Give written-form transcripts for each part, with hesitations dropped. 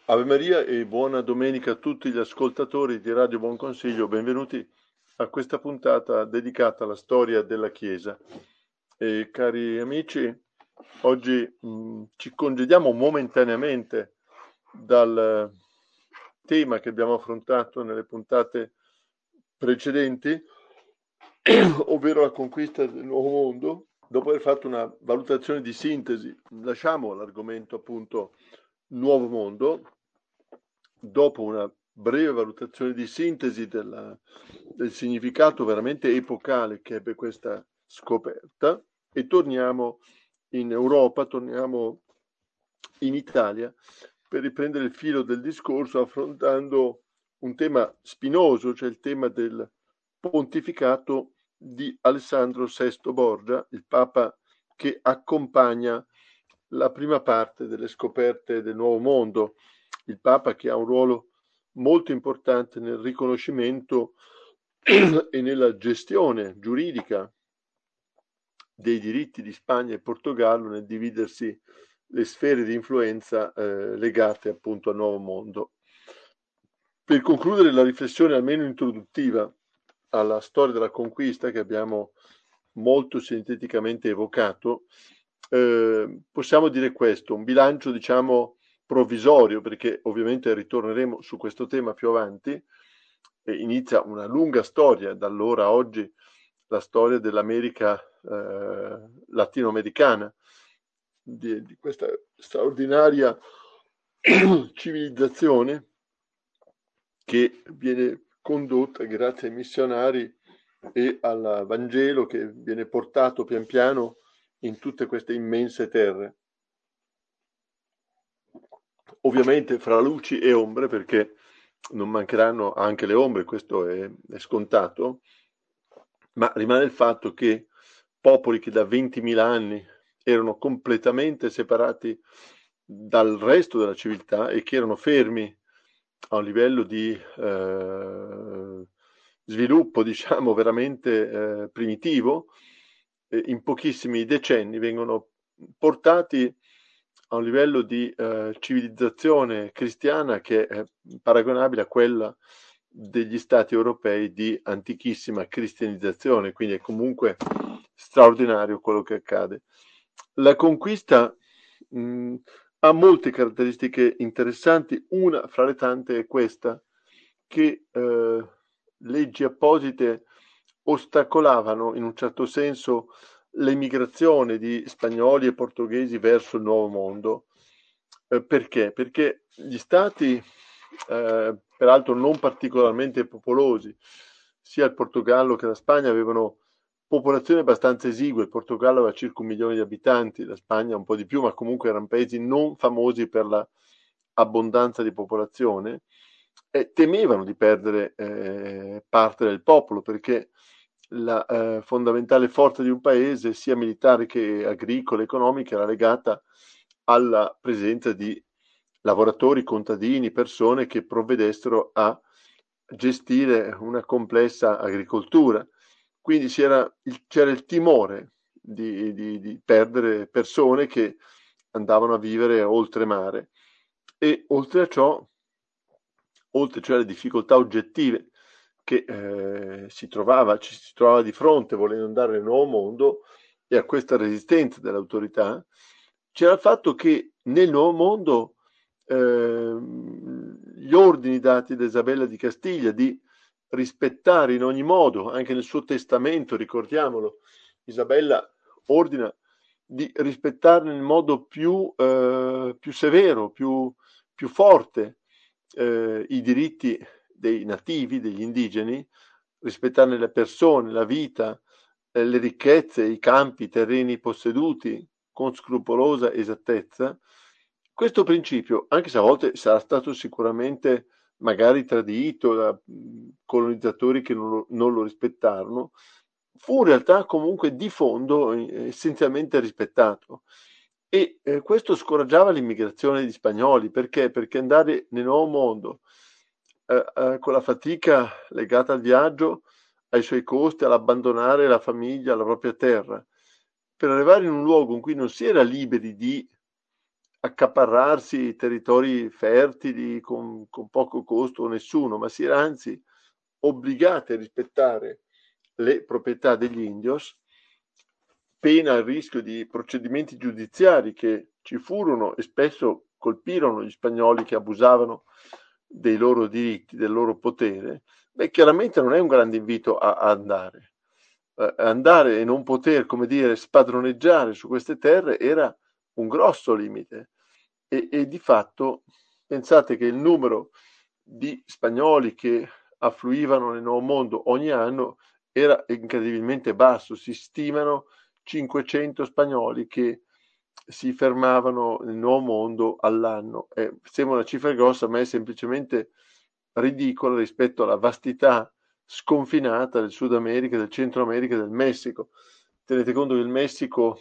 Ave Maria e buona domenica a tutti gli ascoltatori di Radio Buon Consiglio, benvenuti a questa puntata dedicata alla storia della Chiesa. E cari amici, oggi ci congediamo momentaneamente dal tema che abbiamo affrontato nelle puntate precedenti, ovvero la conquista del nuovo mondo. Dopo aver fatto una valutazione di sintesi, lasciamo l'argomento appunto nuovo mondo. Dopo una breve valutazione di sintesi del significato veramente epocale che ebbe questa scoperta, e torniamo in Europa, torniamo in Italia per riprendere il filo del discorso affrontando un tema spinoso, cioè il tema del pontificato di Alessandro VI Borgia, il Papa che accompagna la prima parte delle scoperte del Nuovo Mondo, il Papa che ha un ruolo molto importante nel riconoscimento e nella gestione giuridica dei diritti di Spagna e Portogallo nel dividersi le sfere di influenza legate appunto al Nuovo Mondo. Per concludere la riflessione almeno introduttiva alla storia della conquista che abbiamo molto sinteticamente evocato, possiamo dire questo, un bilancio diciamo provvisorio, perché ovviamente ritorneremo su questo tema più avanti, e inizia una lunga storia da allora a oggi, la storia dell'America latinoamericana, di questa straordinaria civilizzazione che viene condotta grazie ai missionari e al Vangelo che viene portato pian piano in tutte queste immense terre. Ovviamente fra luci e ombre, perché non mancheranno anche le ombre, questo è scontato, ma rimane il fatto che popoli che da 20.000 anni erano completamente separati dal resto della civiltà e che erano fermi a un livello di sviluppo, diciamo, veramente primitivo, in pochissimi decenni vengono portati a un livello di civilizzazione cristiana che è paragonabile a quella degli stati europei di antichissima cristianizzazione, quindi è comunque straordinario quello che accade. La conquista ha molte caratteristiche interessanti, una fra le tante è questa, che leggi apposite ostacolavano in un certo senso l'emigrazione di spagnoli e portoghesi verso il Nuovo Mondo. Perché? Perché gli stati, peraltro non particolarmente popolosi, sia il Portogallo che la Spagna avevano popolazioni abbastanza esigue. Il Portogallo aveva circa 1 milione di abitanti, la Spagna un po' di più, ma comunque erano paesi non famosi per la abbondanza di popolazione, e temevano di perdere parte del popolo, perché la fondamentale forza di un paese, sia militare che agricola, economica, era legata alla presenza di lavoratori, contadini, persone che provvedessero a gestire una complessa agricoltura. Quindi c'era il timore di perdere persone che andavano a vivere oltremare, e oltre a ciò, oltre cioè alle difficoltà oggettive che ci si trovava di fronte volendo andare nel Nuovo Mondo, e a questa resistenza delle autorità, c'era il fatto che nel Nuovo Mondo gli ordini dati da Isabella di Castiglia di rispettare in ogni modo, anche nel suo testamento, ricordiamolo, Isabella ordina di rispettare nel modo più severo, più forte i diritti dei nativi, degli indigeni, rispettarne le persone, la vita, le ricchezze, i campi, i terreni posseduti con scrupolosa esattezza. Questo principio, anche se a volte sarà stato sicuramente magari tradito da colonizzatori che non lo rispettarono, fu in realtà comunque di fondo essenzialmente rispettato. E questo scoraggiava l'immigrazione di spagnoli. Perché? Perché andare nel Nuovo Mondo con la fatica legata al viaggio, ai suoi costi, all'abbandonare la famiglia, la propria terra, per arrivare in un luogo in cui non si era liberi di accaparrarsi territori fertili con poco costo o nessuno, ma si era anzi obbligati a rispettare le proprietà degli indios, pena il rischio di procedimenti giudiziari che ci furono e spesso colpirono gli spagnoli che abusavano dei loro diritti, del loro potere. Beh, chiaramente non è un grande invito a andare. Andare e non poter, come dire, spadroneggiare su queste terre era un grosso limite. E di fatto pensate che il numero di spagnoli che affluivano nel Nuovo Mondo ogni anno era incredibilmente basso, si stimano 500 spagnoli che si fermavano nel Nuovo Mondo all'anno. Sembra una cifra grossa, ma è semplicemente ridicola rispetto alla vastità sconfinata del Sud America, del Centro America e del Messico. Tenete conto che il Messico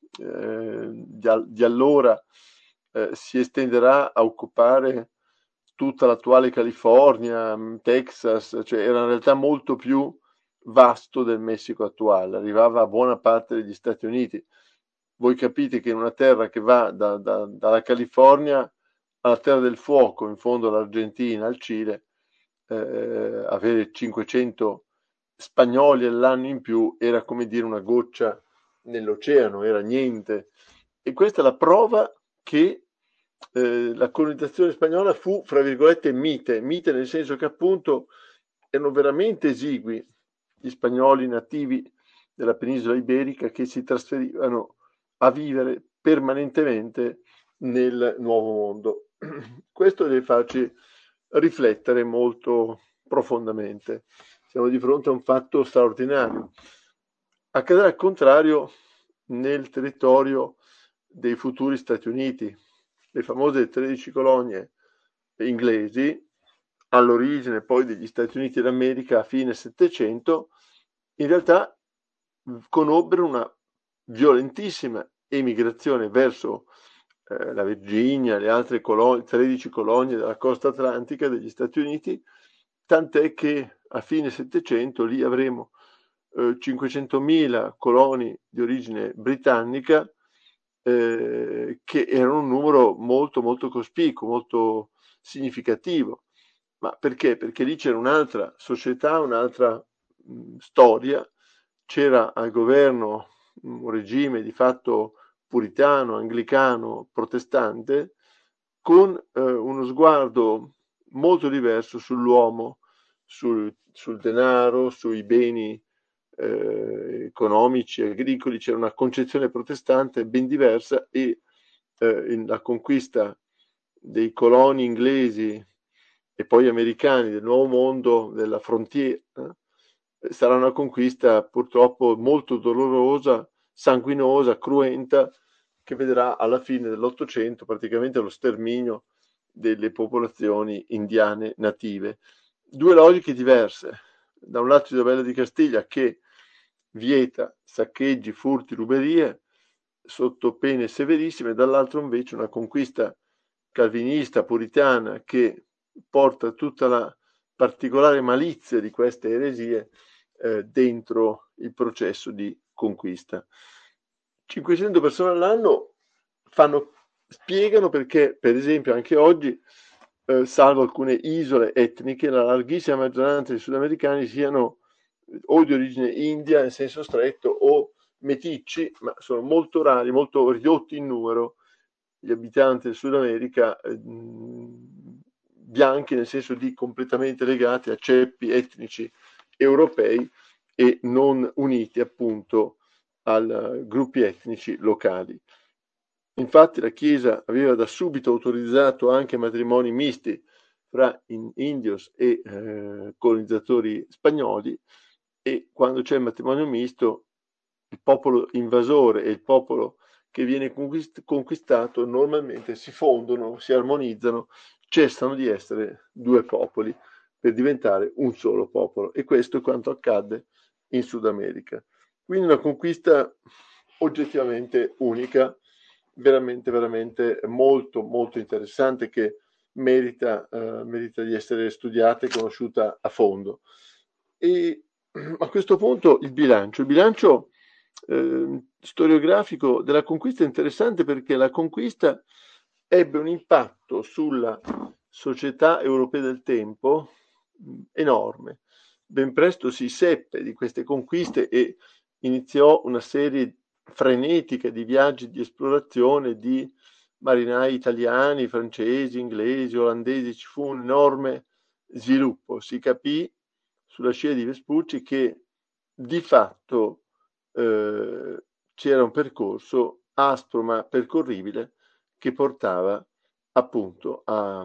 di allora si estenderà a occupare tutta l'attuale California, Texas, cioè era in realtà molto più vasto del Messico attuale, arrivava a buona parte degli Stati Uniti. Voi capite che in una terra che va dalla California alla Terra del Fuoco, in fondo all'Argentina, al Cile, avere 500 spagnoli all'anno in più era come dire una goccia nell'oceano, era niente. E questa è la prova che la colonizzazione spagnola fu, fra virgolette, mite nel senso che appunto erano veramente esigui gli spagnoli nativi della penisola iberica che si trasferivano a vivere permanentemente nel Nuovo Mondo. Questo deve farci riflettere molto profondamente. Siamo di fronte a un fatto straordinario. Accadrà al contrario nel territorio dei futuri Stati Uniti. Le famose 13 colonie inglesi, all'origine poi degli Stati Uniti d'America a fine Settecento, in realtà conobbero una violentissima emigrazione verso la Virginia, le altre 13 colonie della costa atlantica degli Stati Uniti, tant'è che a fine Settecento lì avremo 500.000 coloni di origine britannica, che erano un numero molto molto cospicuo, molto significativo. Ma perché? Perché lì c'era un'altra società, un'altra storia, c'era al governo un regime di fatto puritano, anglicano, protestante, con uno sguardo molto diverso sull'uomo, sul denaro, sui beni economici, agricoli, c'era una concezione protestante ben diversa e la conquista dei coloni inglesi e poi americani del Nuovo Mondo, della frontiera, sarà una conquista purtroppo molto dolorosa, sanguinosa, cruenta, che vedrà alla fine dell'Ottocento praticamente lo sterminio delle popolazioni indiane native. Due logiche diverse. Da un lato Isabella di Castiglia che vieta saccheggi, furti, ruberie sotto pene severissime, dall'altro invece una conquista calvinista, puritana, che porta tutta la particolare malizia di queste eresie dentro il processo di conquista. 500 persone all'anno spiegano perché, per esempio, anche oggi, salvo alcune isole etniche, la larghissima maggioranza dei sudamericani siano o di origine india in senso stretto o meticci, ma sono molto rari, molto ridotti in numero gli abitanti del Sud America bianchi nel senso di completamente legati a ceppi etnici europei e non uniti appunto a gruppi etnici locali. Infatti la Chiesa aveva da subito autorizzato anche matrimoni misti fra indios e colonizzatori spagnoli, e quando c'è il matrimonio misto il popolo invasore e il popolo che viene conquistato normalmente si fondono, si armonizzano, cessano di essere due popoli per diventare un solo popolo, e questo è quanto accadde in Sud America. Quindi una conquista oggettivamente unica, veramente veramente molto molto interessante, che merita di essere studiata e conosciuta a fondo. E a questo punto il bilancio storiografico della conquista è interessante, perché la conquista ebbe un impatto sulla società europea del tempo enorme. Ben presto si seppe di queste conquiste e iniziò una serie frenetica di viaggi di esplorazione di marinai italiani, francesi, inglesi, olandesi. Ci fu un enorme sviluppo. Si capì sulla scia di Vespucci che di fatto c'era un percorso aspro ma percorribile che portava appunto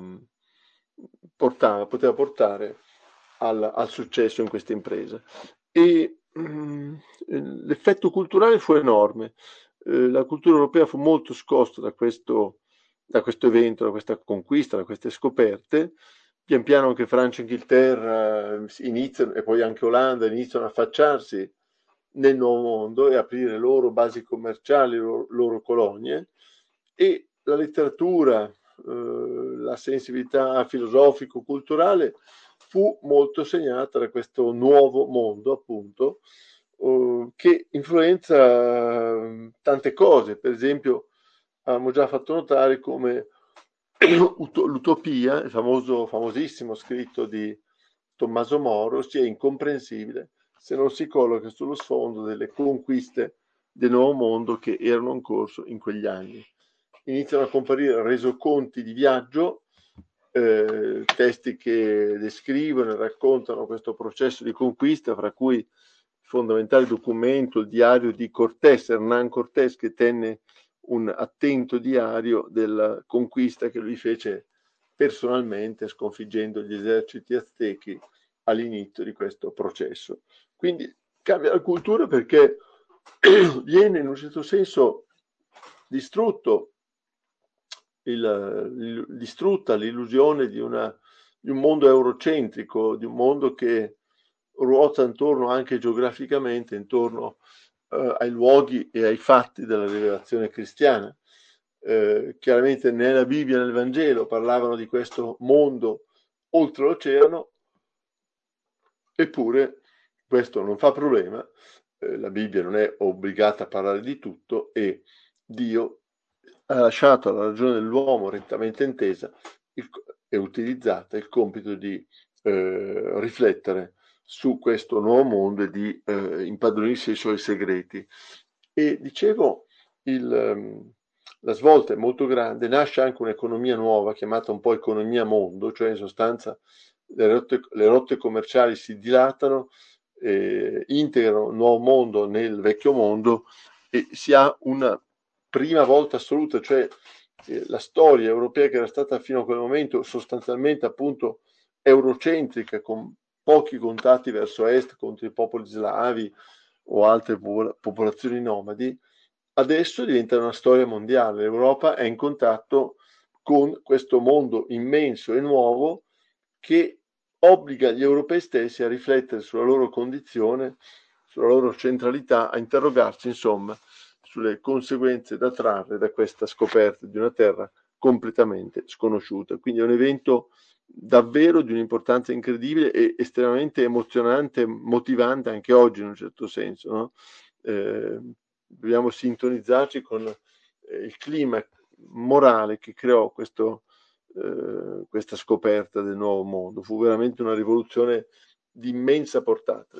poteva portare al successo in questa impresa. E l'effetto culturale fu enorme. La cultura europea fu molto scossa da questo evento, da questa conquista, da queste scoperte. Pian piano anche Francia e Inghilterra iniziano, e poi anche Olanda iniziano a affacciarsi nel nuovo mondo e aprire le loro basi commerciali, le loro colonie, e la letteratura, la sensibilità filosofico-culturale fu molto segnata da questo nuovo mondo, appunto, che influenza tante cose. Per esempio, abbiamo già fatto notare come l'utopia, il famosissimo scritto di Tommaso Moro, sia incomprensibile se non si colloca sullo sfondo delle conquiste del nuovo mondo che erano in corso in quegli anni. Iniziano a comparire resoconti di viaggio, testi che descrivono e raccontano questo processo di conquista, fra cui il fondamentale documento, il diario di Cortés, Hernán Cortés, che tenne un attento diario della conquista che lui fece personalmente, sconfiggendo gli eserciti aztechi all'inizio di questo processo. Quindi cambia la cultura perché viene in un certo senso distrutta l'illusione di un mondo eurocentrico, di un mondo che ruota intorno anche geograficamente, intorno ai luoghi e ai fatti della rivelazione cristiana. Chiaramente nella Bibbia e nel Vangelo parlavano di questo mondo oltre l'oceano, eppure questo non fa problema. La Bibbia non è obbligata a parlare di tutto e Dio ha lasciato alla ragione dell'uomo rettamente intesa e utilizzata il compito di riflettere su questo nuovo mondo e di impadronirsi i suoi segreti. E dicevo, la svolta è molto grande, nasce anche un'economia nuova chiamata un po' economia mondo, cioè in sostanza le rotte commerciali si dilatano, integrano un nuovo mondo nel vecchio mondo e si ha una prima volta assoluta, cioè la storia europea che era stata fino a quel momento sostanzialmente appunto eurocentrica, con pochi contatti verso est contro i popoli slavi o altre popolazioni nomadi, adesso diventa una storia mondiale. L'Europa è in contatto con questo mondo immenso e nuovo che obbliga gli europei stessi a riflettere sulla loro condizione, sulla loro centralità, a interrogarsi insomma sulle conseguenze da trarre da questa scoperta di una terra completamente sconosciuta. Quindi è un evento davvero di un'importanza incredibile e estremamente emozionante, motivante anche oggi in un certo senso, no? Dobbiamo sintonizzarci con il clima morale che creò questa scoperta del nuovo mondo. Fu veramente una rivoluzione di immensa portata.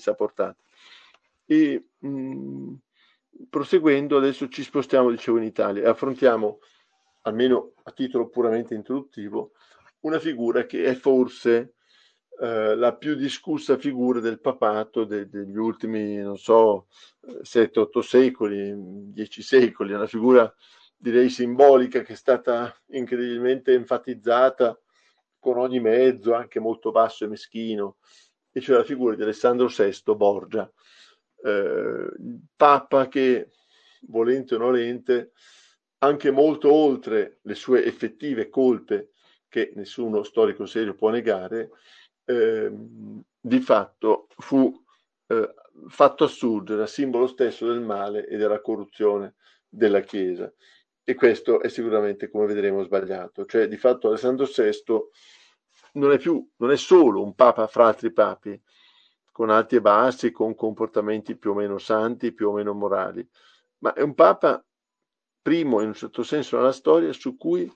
E proseguendo, adesso ci spostiamo, dicevo, in Italia e affrontiamo, almeno a titolo puramente introduttivo, una figura che è forse la più discussa figura del papato degli ultimi, non so, 7-8 secoli, 10 secoli, è una figura direi simbolica che è stata incredibilmente enfatizzata con ogni mezzo, anche molto basso e meschino, e cioè la figura di Alessandro VI Borgia, papa che, volente o nolente, anche molto oltre le sue effettive colpe, che nessuno storico serio può negare, di fatto fu fatto assurgere a simbolo stesso del male e della corruzione della Chiesa. E questo è sicuramente, come vedremo, sbagliato. Cioè, di fatto Alessandro VI non è solo un papa fra altri papi, con alti e bassi, con comportamenti più o meno santi, più o meno morali, ma è un papa primo in un certo senso nella storia su cui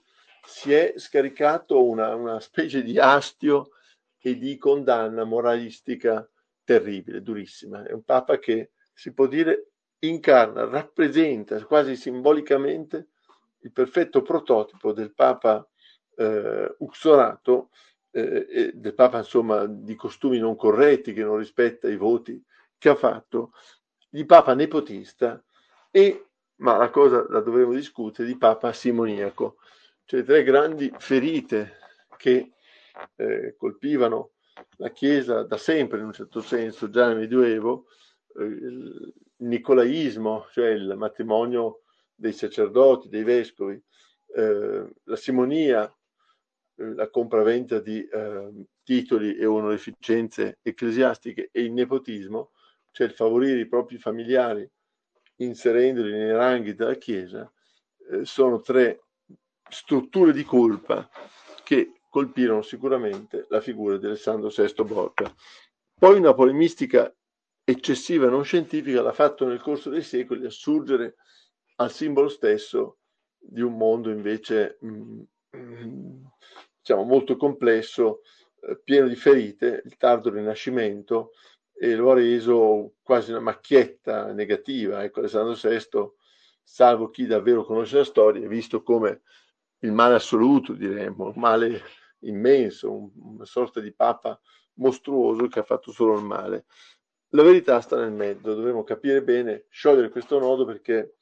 si è scaricato una specie di astio e di condanna moralistica terribile, durissima. È un Papa che si può dire incarna, rappresenta quasi simbolicamente il perfetto prototipo del Papa uxorato, e del Papa insomma di costumi non corretti, che non rispetta i voti che ha fatto, di Papa nepotista e, ma la cosa la dovremo discutere, di Papa simoniaco, cioè tre grandi ferite che colpivano la Chiesa da sempre in un certo senso, già nel Medioevo, il nicolaismo, cioè il matrimonio dei sacerdoti, dei vescovi, la simonia, la compravendita di titoli e onorificenze ecclesiastiche, e il nepotismo, cioè il favorire i propri familiari inserendoli nei ranghi della Chiesa, sono tre strutture di colpa che colpirono sicuramente la figura di Alessandro VI Borgia. Poi una polemistica eccessiva e non scientifica l'ha fatto nel corso dei secoli assurgere al simbolo stesso di un mondo invece diciamo molto complesso, pieno di ferite, il tardo Rinascimento, e lo ha reso quasi una macchietta negativa. Ecco, Alessandro VI, salvo chi davvero conosce la storia, è visto come il male assoluto, diremmo, un male immenso, una sorta di papa mostruoso che ha fatto solo il male. La verità sta nel mezzo, dovremo capire bene, sciogliere questo nodo, perché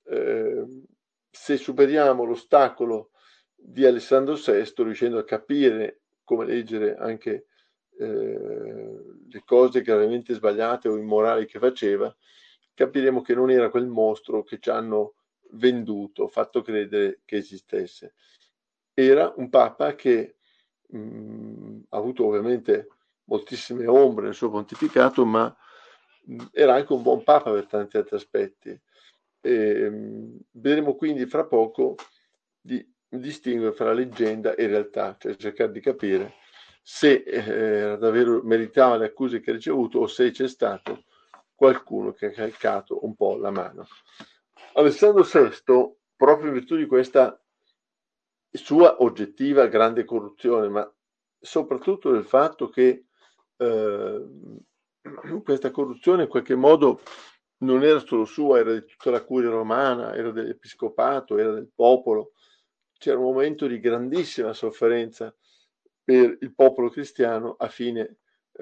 se superiamo l'ostacolo di Alessandro VI, riuscendo a capire come leggere anche le cose gravemente sbagliate o immorali che faceva, capiremo che non era quel mostro che ci hanno venduto, fatto credere che esistesse. Era un papa che ha avuto ovviamente moltissime ombre nel suo pontificato, ma era anche un buon papa per tanti altri aspetti. Vedremo quindi fra poco di distinguere fra leggenda e realtà, cioè cercare di capire se davvero meritava le accuse che ha ricevuto o se c'è stato qualcuno che ha calcato un po' la mano. Alessandro VI, proprio in virtù di questa sua oggettiva grande corruzione, ma soprattutto del fatto che questa corruzione in qualche modo non era solo sua, era di tutta la curia romana, era dell'episcopato, era del popolo. C'era un momento di grandissima sofferenza per il popolo cristiano a fine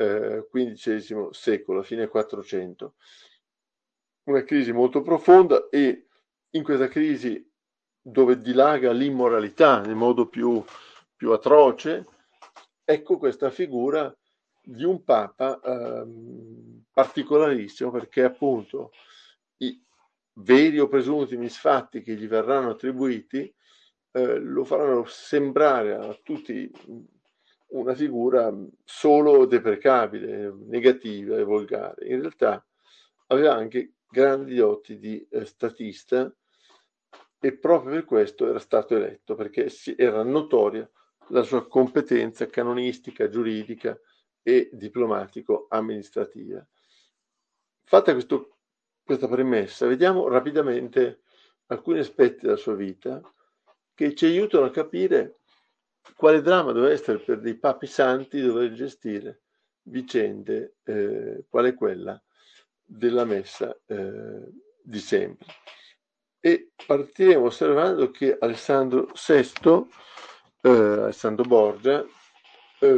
XV secolo, a fine 400. Una crisi molto profonda, e in questa crisi, dove dilaga l'immoralità nel modo più atroce, ecco questa figura di un papa particolarissimo, perché appunto i veri o presunti misfatti che gli verranno attribuiti lo faranno sembrare a tutti una figura solo deprecabile, negativa e volgare. In realtà aveva anche grandi doti di statista, e proprio per questo era stato eletto, perché era notoria la sua competenza canonistica, giuridica e diplomatico-amministrativa. Fatta questa premessa, vediamo rapidamente alcuni aspetti della sua vita che ci aiutano a capire quale dramma deve essere per dei papi santi dover gestire vicende quale quella della messa di sempre. E partiremo osservando che Alessandro VI, Alessandro Borgia, era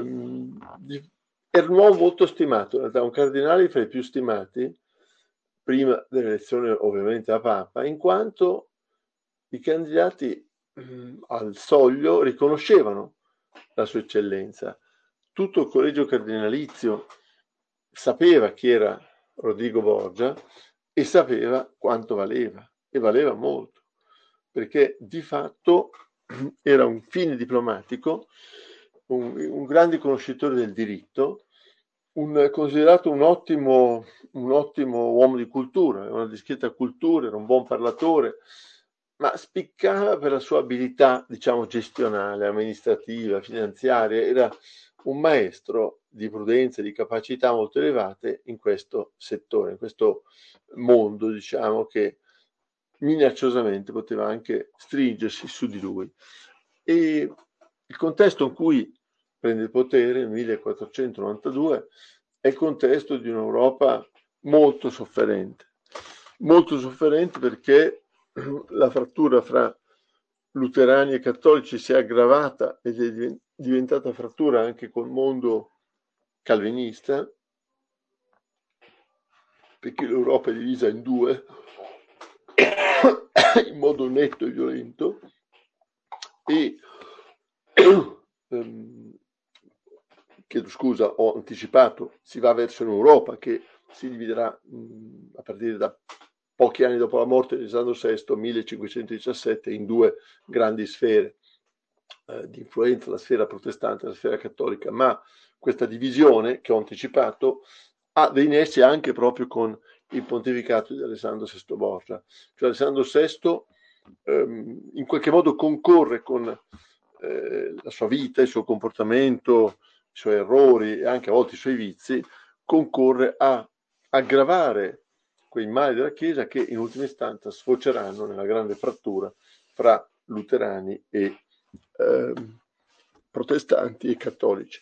un uomo molto stimato, in realtà un cardinale fra i più stimati, prima dell'elezione ovviamente a Papa, in quanto i candidati al soglio riconoscevano la sua eccellenza. Tutto il collegio cardinalizio sapeva chi era Rodrigo Borgia e sapeva quanto valeva, e valeva molto, perché di fatto era un fine diplomatico, un grande conoscitore del diritto, considerato un ottimo uomo di cultura, una discreta cultura, era un buon parlatore, ma spiccava per la sua abilità, diciamo, gestionale, amministrativa, finanziaria. Era un maestro di prudenza e di capacità molto elevate in questo settore, in questo mondo, diciamo, che minacciosamente poteva anche stringersi su di lui. E il contesto in cui prende il potere nel 1492 è il contesto di un'Europa molto sofferente perché la frattura fra luterani e cattolici si è aggravata ed è diventata frattura anche col mondo calvinista, perché l'Europa è divisa in due in modo netto e violento e chiedo scusa, ho anticipato, si va verso un'Europa che si dividerà a partire da pochi anni dopo la morte di Alessandro VI, 1517, in due grandi sfere di influenza, la sfera protestante e la sfera cattolica, ma questa divisione che ho anticipato ha dei nessi anche proprio con il pontificato di Alessandro VI Borgia. Cioè Alessandro VI in qualche modo concorre con la sua vita, il suo comportamento, i suoi errori e anche a volte i suoi vizi, concorre a aggravare quei mali della Chiesa che in ultima istanza sfoceranno nella grande frattura fra luterani e protestanti e cattolici.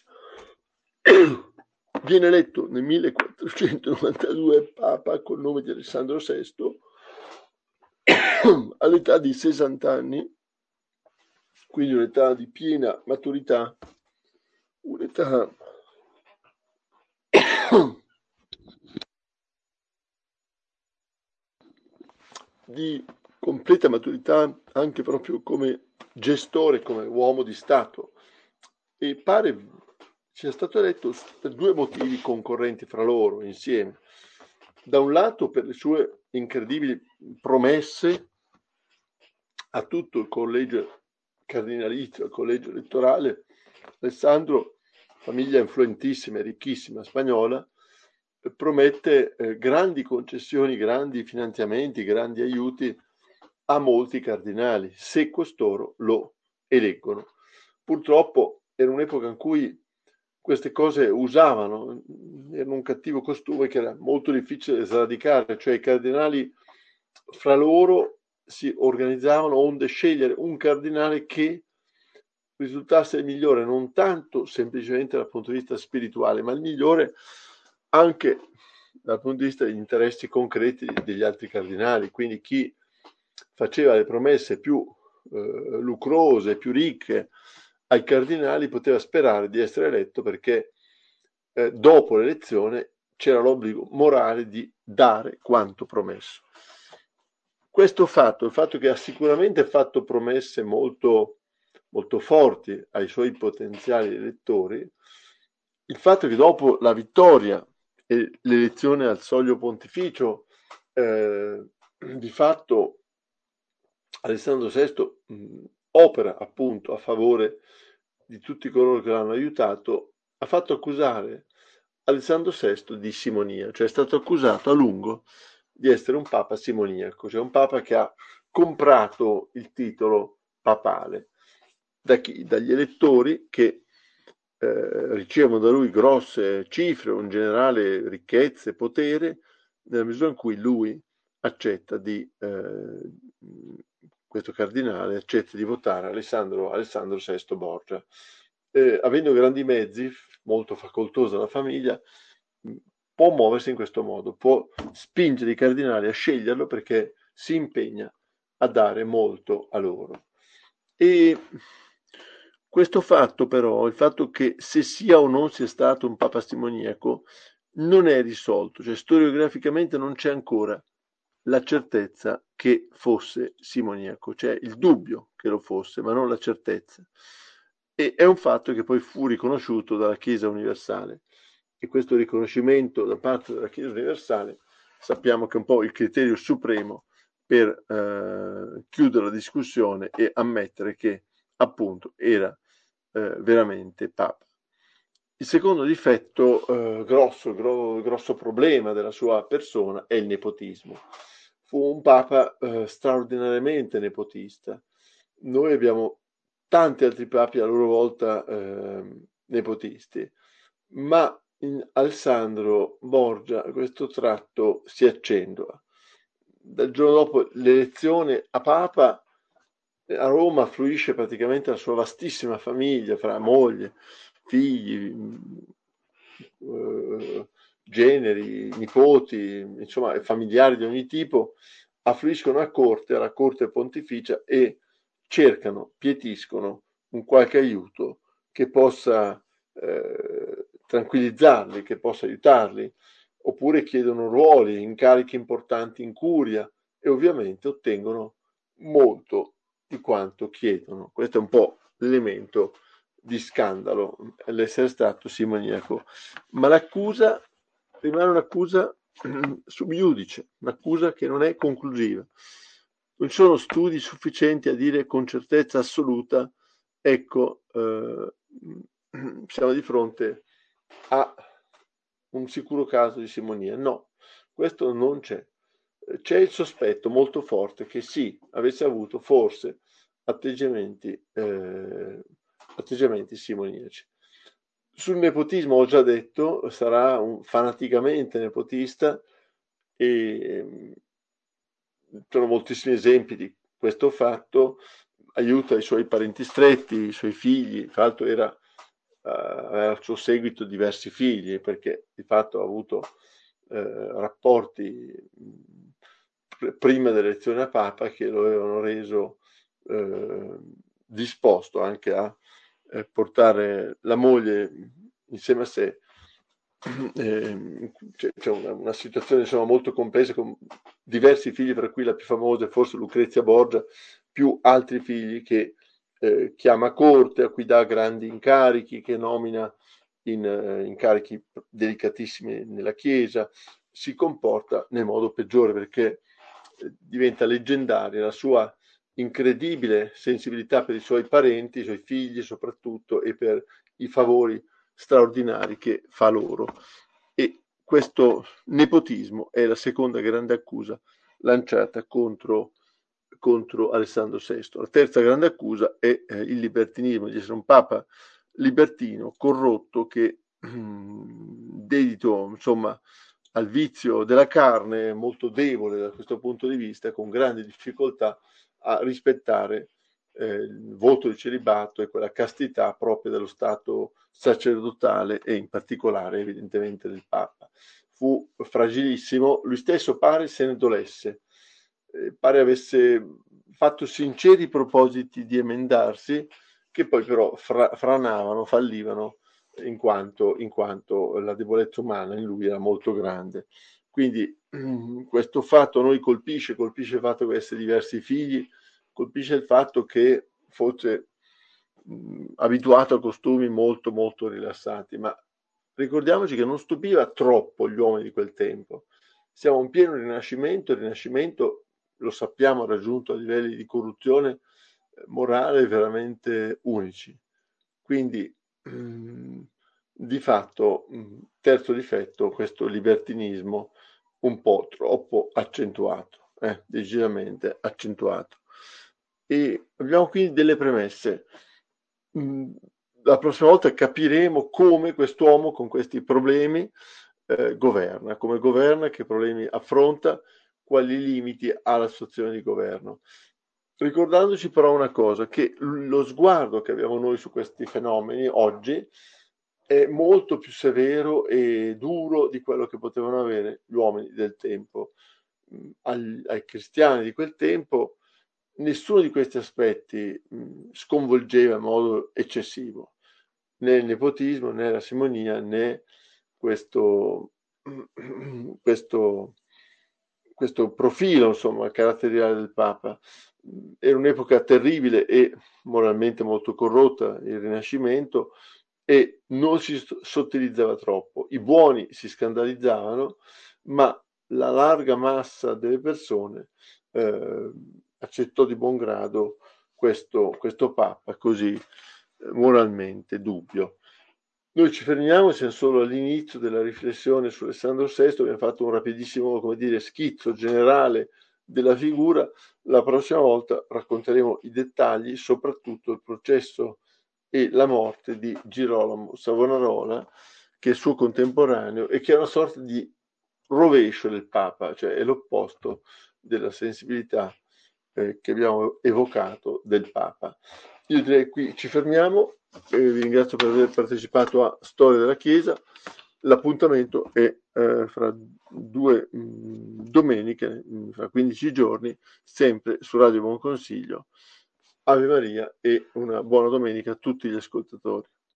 Viene eletto nel 1492 Papa col nome di Alessandro VI all'età di 60 anni, quindi un'età di piena maturità, un'età di completa maturità anche proprio come gestore, come uomo di Stato, e pare sia stato eletto per due motivi concorrenti fra loro insieme. Da un lato per le sue incredibili promesse a tutto il collegio cardinalizio, il collegio elettorale. Alessandro, famiglia influentissima e ricchissima spagnola, promette grandi concessioni, grandi finanziamenti, grandi aiuti a molti cardinali, se costoro lo eleggono. Purtroppo era un'epoca in cui queste cose usavano, era un cattivo costume che era molto difficile da sradicare, cioè i cardinali fra loro si organizzavano onde scegliere un cardinale che risultasse il migliore non tanto semplicemente dal punto di vista spirituale, ma il migliore anche dal punto di vista degli interessi concreti degli altri cardinali. Quindi chi faceva le promesse più lucrose, più ricche ai cardinali poteva sperare di essere eletto perché dopo l'elezione c'era l'obbligo morale di dare quanto promesso. Questo fatto, il fatto che ha sicuramente fatto promesse molto, molto forti ai suoi potenziali elettori, il fatto che dopo la vittoria e l'elezione al soglio pontificio, di fatto Alessandro VI opera appunto a favore di tutti coloro che l'hanno aiutato, ha fatto accusare Alessandro VI di simonia, cioè è stato accusato a lungo di essere un papa simoniaco, cioè un papa che ha comprato il titolo papale. Da chi? Dagli elettori che ricevono da lui grosse cifre, un generale ricchezze, potere, nella misura in cui lui accetta di questo cardinale accetta di votare Alessandro VI Borgia. Avendo grandi mezzi, molto facoltosa la famiglia, può muoversi in questo modo, può spingere i cardinali a sceglierlo perché si impegna a dare molto a loro. E questo fatto però, il fatto che se sia o non sia stato un papa simoniaco, non è risolto, cioè storiograficamente non c'è ancora la certezza che fosse simoniaco, cioè il dubbio che lo fosse, ma non la certezza. E è un fatto che poi fu riconosciuto dalla Chiesa universale. E questo riconoscimento da parte della Chiesa universale sappiamo che è un po' il criterio supremo per chiudere la discussione e ammettere che appunto era veramente Papa. Il secondo difetto, grosso problema della sua persona è il nepotismo. Fu un Papa straordinariamente nepotista. Noi abbiamo tanti altri papi a loro volta nepotisti, ma in Alessandro Borgia questo tratto si accentua. Dal giorno dopo l'elezione a Papa A Roma affluisce praticamente la sua vastissima famiglia, fra moglie, figli, generi, nipoti, insomma familiari di ogni tipo, affluiscono a corte, alla corte pontificia e cercano, pietiscono un qualche aiuto che possa tranquillizzarli, che possa aiutarli, oppure chiedono ruoli, incarichi importanti in curia e ovviamente ottengono molto di quanto chiedono. Questo è un po' l'elemento di scandalo, l'essere stato simoniaco. Ma l'accusa rimane un'accusa sub iudice, un'accusa che non è conclusiva. Non ci sono studi sufficienti a dire con certezza assoluta, ecco, siamo di fronte a un sicuro caso di simonia. No, questo non c'è. C'è il sospetto molto forte che sì, avesse avuto forse atteggiamenti simoniaci. Sul nepotismo ho già detto, sarà fanaticamente nepotista e sono moltissimi esempi di questo fatto, aiuta i suoi parenti stretti, i suoi figli, tra l'altro aveva al suo seguito diversi figli perché di fatto ha avuto rapporti prima dell'elezione a Papa che lo avevano reso disposto anche a portare la moglie insieme a sé. C'è una situazione insomma molto complessa con diversi figli, tra cui la più famosa è forse Lucrezia Borgia, più altri figli che chiama a corte, a cui dà grandi incarichi, che nomina in incarichi delicatissimi nella Chiesa, si comporta nel modo peggiore perché diventa leggendaria la sua incredibile sensibilità per i suoi parenti, i suoi figli soprattutto, e per i favori straordinari che fa loro. E questo nepotismo è la seconda grande accusa lanciata contro Alessandro VI. La terza grande accusa è il libertinismo, di essere un papa libertino, corrotto, che dedito insomma al vizio della carne, molto debole da questo punto di vista, con grandi difficoltà a rispettare il voto di celibato e quella castità propria dello stato sacerdotale e in particolare evidentemente del Papa. Fu fragilissimo, lui stesso pare se ne dolesse, pare avesse fatto sinceri propositi di emendarsi, che poi però franavano, fallivano, in quanto la debolezza umana in lui era molto grande. Quindi questo fatto a noi colpisce il fatto che avesse diversi figli, colpisce il fatto che fosse abituato a costumi molto molto rilassati, ma ricordiamoci che non stupiva troppo gli uomini di quel tempo. Siamo in pieno Rinascimento, il Rinascimento lo sappiamo ha raggiunto a livelli di corruzione morale veramente unici. Quindi di fatto, terzo difetto, questo libertinismo un po' troppo accentuato, decisamente accentuato. E abbiamo quindi delle premesse. La prossima volta capiremo come quest'uomo con questi problemi governa, come governa, che problemi affronta, quali limiti ha la situazione di governo. Ricordandoci però una cosa, che lo sguardo che abbiamo noi su questi fenomeni oggi è molto più severo e duro di quello che potevano avere gli uomini del tempo. Ai cristiani di quel tempo nessuno di questi aspetti sconvolgeva in modo eccessivo, né il nepotismo, né la simonia, né questo, questo, questo profilo, insomma, caratteriale del Papa. Era un'epoca terribile e moralmente molto corrotta, il Rinascimento, e non si sottilizzava troppo. I buoni si scandalizzavano, ma la larga massa delle persone accettò di buon grado questo Papa così moralmente dubbio. Noi ci fermiamo, siamo solo all'inizio della riflessione su Alessandro VI, abbiamo fatto un rapidissimo, come dire, schizzo generale della figura. La prossima volta racconteremo i dettagli, soprattutto il processo e la morte di Girolamo Savonarola, che è il suo contemporaneo e che è una sorta di rovescio del Papa, cioè è l'opposto della sensibilità che abbiamo evocato del Papa. Io direi qui ci fermiamo, vi ringrazio per aver partecipato a Storia della Chiesa. L'appuntamento è fra 2 domeniche, fra 15 giorni, sempre su Radio Buon Consiglio. Ave Maria e una buona domenica a tutti gli ascoltatori.